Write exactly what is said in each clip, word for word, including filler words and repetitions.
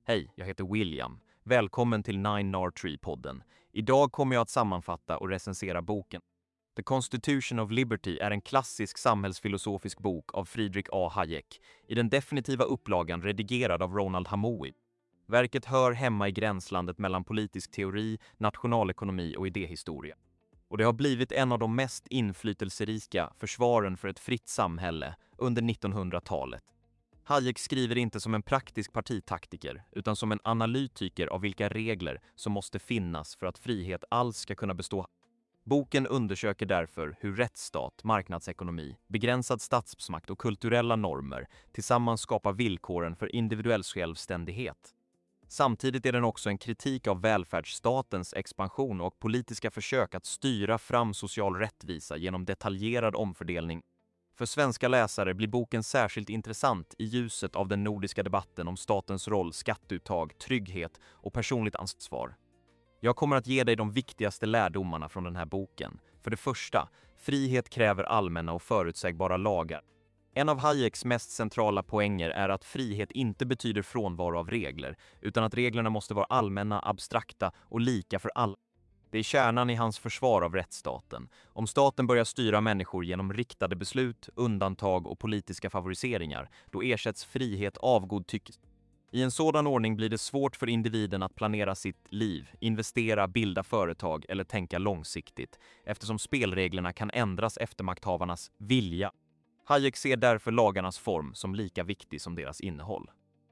Hej, jag heter William. Välkommen till Nine Nar Tree-podden. Idag kommer jag att sammanfatta och recensera boken. The Constitution of Liberty är en klassisk samhällsfilosofisk bok av Friedrich A. Hayek, i den definitiva upplagan redigerad av Ronald Hamoui. Verket hör hemma i gränslandet mellan politisk teori, nationalekonomi och idéhistoria. Och det har blivit en av de mest inflytelserika försvaren för ett fritt samhälle under nittonhundratalet. Hayek skriver inte som en praktisk partitaktiker utan som en analytiker av vilka regler som måste finnas för att frihet alls ska kunna bestå. Boken undersöker därför hur rättsstat, marknadsekonomi, begränsad statsmakt och kulturella normer tillsammans skapar villkoren för individuell självständighet. Samtidigt är den också en kritik av välfärdsstatens expansion och politiska försök att styra fram social rättvisa genom detaljerad omfördelning. För svenska läsare blir boken särskilt intressant i ljuset av den nordiska debatten om statens roll, skatteuttag, trygghet och personligt ansvar. Jag kommer att ge dig de viktigaste lärdomarna från den här boken. För det första, frihet kräver allmänna och förutsägbara lagar. En av Hayeks mest centrala poänger är att frihet inte betyder frånvaro av regler, utan att reglerna måste vara allmänna, abstrakta och lika för alla. Det är kärnan i hans försvar av rättsstaten. Om staten börjar styra människor genom riktade beslut, undantag och politiska favoriseringar, då ersätts frihet av godtycke. I en sådan ordning blir det svårt för individen att planera sitt liv, investera, bilda företag eller tänka långsiktigt, eftersom spelreglerna kan ändras efter makthavarnas vilja. Hayek ser därför lagarnas form som lika viktig som deras innehåll.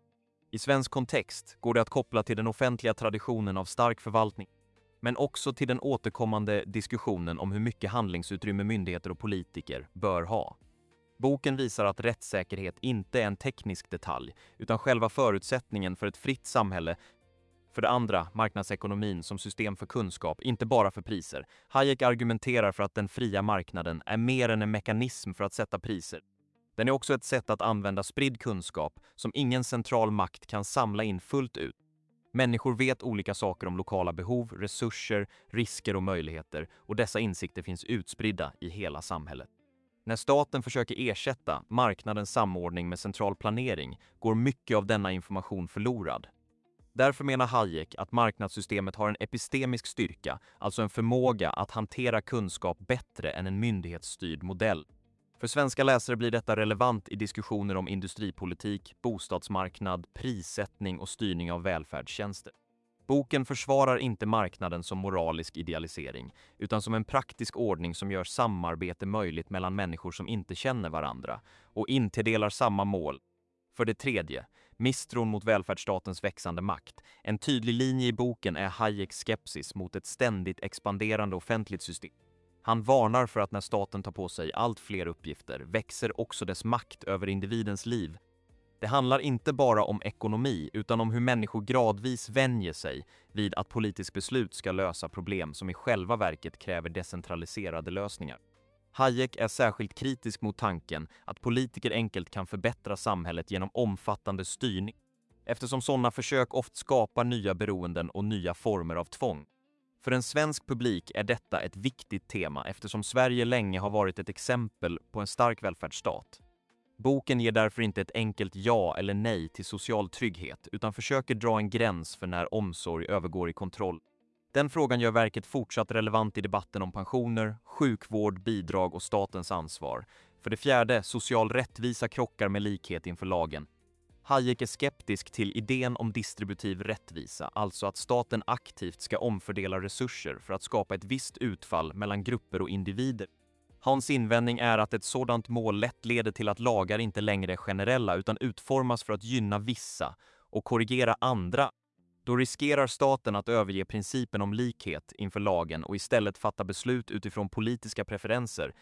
I svensk kontext går det att koppla till den offentliga traditionen av stark förvaltning, men också till den återkommande diskussionen om hur mycket handlingsutrymme myndigheter och politiker bör ha. Boken visar att rättssäkerhet inte är en teknisk detalj, utan själva förutsättningen för ett fritt samhälle. För det andra, marknadsekonomin som system för kunskap, inte bara för priser. Hayek argumenterar för att den fria marknaden är mer än en mekanism för att sätta priser. Den är också ett sätt att använda spridd kunskap som ingen central makt kan samla in fullt ut. Människor vet olika saker om lokala behov, resurser, risker och möjligheter, och dessa insikter finns utspridda i hela samhället. När staten försöker ersätta marknadens samordning med central planering går mycket av denna information förlorad. Därför menar Hayek att marknadssystemet har en epistemisk styrka, alltså en förmåga att hantera kunskap bättre än en myndighetsstyrd modell. För svenska läsare blir detta relevant i diskussioner om industripolitik, bostadsmarknad, prissättning och styrning av välfärdstjänster. Boken försvarar inte marknaden som moralisk idealisering, utan som en praktisk ordning som gör samarbete möjligt mellan människor som inte känner varandra och inte delar samma mål. För det tredje, misstron mot välfärdsstatens växande makt. En tydlig linje i boken är Hayeks skepsis mot ett ständigt expanderande offentligt system. Han varnar för att när staten tar på sig allt fler uppgifter växer också dess makt över individens liv. Det handlar inte bara om ekonomi utan om hur människor gradvis vänjer sig vid att politiskt beslut ska lösa problem som i själva verket kräver decentraliserade lösningar. Hayek är särskilt kritisk mot tanken att politiker enkelt kan förbättra samhället genom omfattande styrning, eftersom sådana försök ofta skapar nya beroenden och nya former av tvång. För en svensk publik är detta ett viktigt tema eftersom Sverige länge har varit ett exempel på en stark välfärdsstat. Boken ger därför inte ett enkelt ja eller nej till social trygghet utan försöker dra en gräns för när omsorg övergår i kontroll. Den frågan gör verket fortsatt relevant i debatten om pensioner, sjukvård, bidrag och statens ansvar. För det fjärde, social rättvisa krockar med likhet inför lagen. Hayek är skeptisk till idén om distributiv rättvisa, alltså att staten aktivt ska omfördela resurser för att skapa ett visst utfall mellan grupper och individer. Hans invändning är att ett sådant mål lätt leder till att lagar inte längre är generella utan utformas för att gynna vissa och korrigera andra. Då riskerar staten att överge principen om likhet inför lagen och istället fatta beslut utifrån politiska preferenser.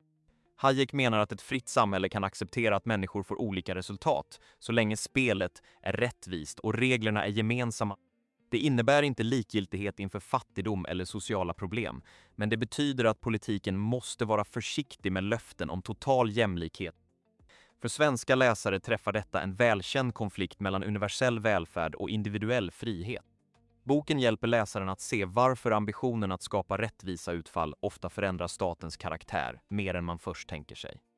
Hayek menar att ett fritt samhälle kan acceptera att människor får olika resultat så länge spelet är rättvist och reglerna är gemensamma. Det innebär inte likgiltighet inför fattigdom eller sociala problem, men det betyder att politiken måste vara försiktig med löften om total jämlikhet. För svenska läsare träffar detta en välkänd konflikt mellan universell välfärd och individuell frihet. Boken hjälper läsaren att se varför ambitionen att skapa rättvisa utfall ofta förändrar statens karaktär mer än man först tänker sig.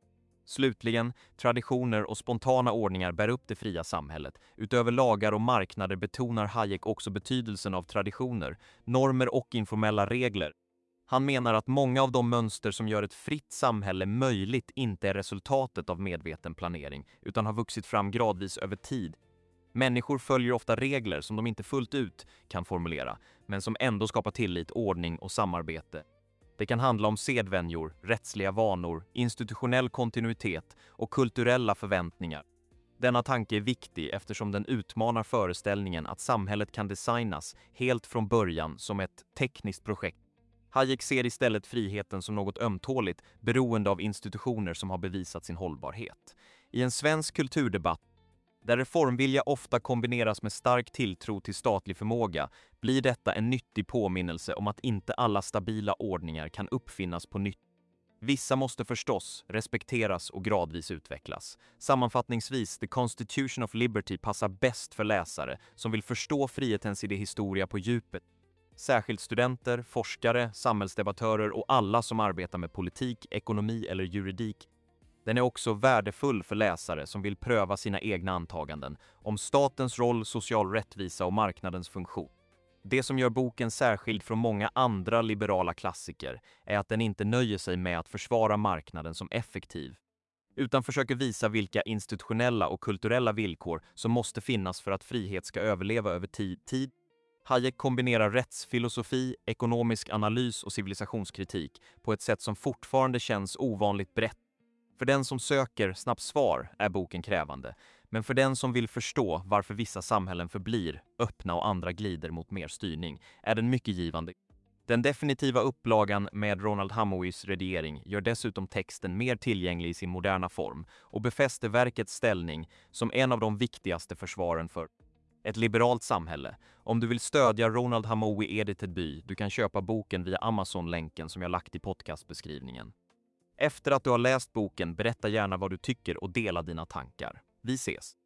Slutligen, traditioner och spontana ordningar bär upp det fria samhället. Utöver lagar och marknader betonar Hayek också betydelsen av traditioner, normer och informella regler. Han menar att många av de mönster som gör ett fritt samhälle möjligt inte är resultatet av medveten planering, utan har vuxit fram gradvis över tid. Människor följer ofta regler som de inte fullt ut kan formulera, men som ändå skapar tillit, ordning och samarbete. Det kan handla om sedvänjor, rättsliga vanor, institutionell kontinuitet och kulturella förväntningar. Denna tanke är viktig eftersom den utmanar föreställningen att samhället kan designas helt från början som ett tekniskt projekt. Hayek ser istället friheten som något ömtåligt, beroende av institutioner som har bevisat sin hållbarhet. I en svensk kulturdebatt, där reformvilja ofta kombineras med stark tilltro till statlig förmåga, blir detta en nyttig påminnelse om att inte alla stabila ordningar kan uppfinnas på nytt. Vissa måste förstås respekteras och gradvis utvecklas. Sammanfattningsvis, The Constitution of Liberty passar bäst för läsare som vill förstå frihetens idéhistoria på djupet. Särskilt studenter, forskare, samhällsdebattörer och alla som arbetar med politik, ekonomi eller juridik. Den är också värdefull för läsare som vill pröva sina egna antaganden om statens roll, social rättvisa och marknadens funktion. Det som gör boken särskild från många andra liberala klassiker är att den inte nöjer sig med att försvara marknaden som effektiv, utan försöker visa vilka institutionella och kulturella villkor som måste finnas för att frihet ska överleva över tid. Hayek kombinerar rättsfilosofi, ekonomisk analys och civilisationskritik på ett sätt som fortfarande känns ovanligt brett. För den som söker snabbt svar är boken krävande, men för den som vill förstå varför vissa samhällen förblir öppna och andra glider mot mer styrning är den mycket givande. Den definitiva upplagan med Ronald Hamowies redigering gör dessutom texten mer tillgänglig i sin moderna form och befäster verkets ställning som en av de viktigaste försvaren för ett liberalt samhälle. Om du vill stödja Ronald Hamowy Edited By, du kan köpa boken via Amazon-länken som jag lagt i podcastbeskrivningen. Efter att du har läst boken, berätta gärna vad du tycker och dela dina tankar. Vi ses!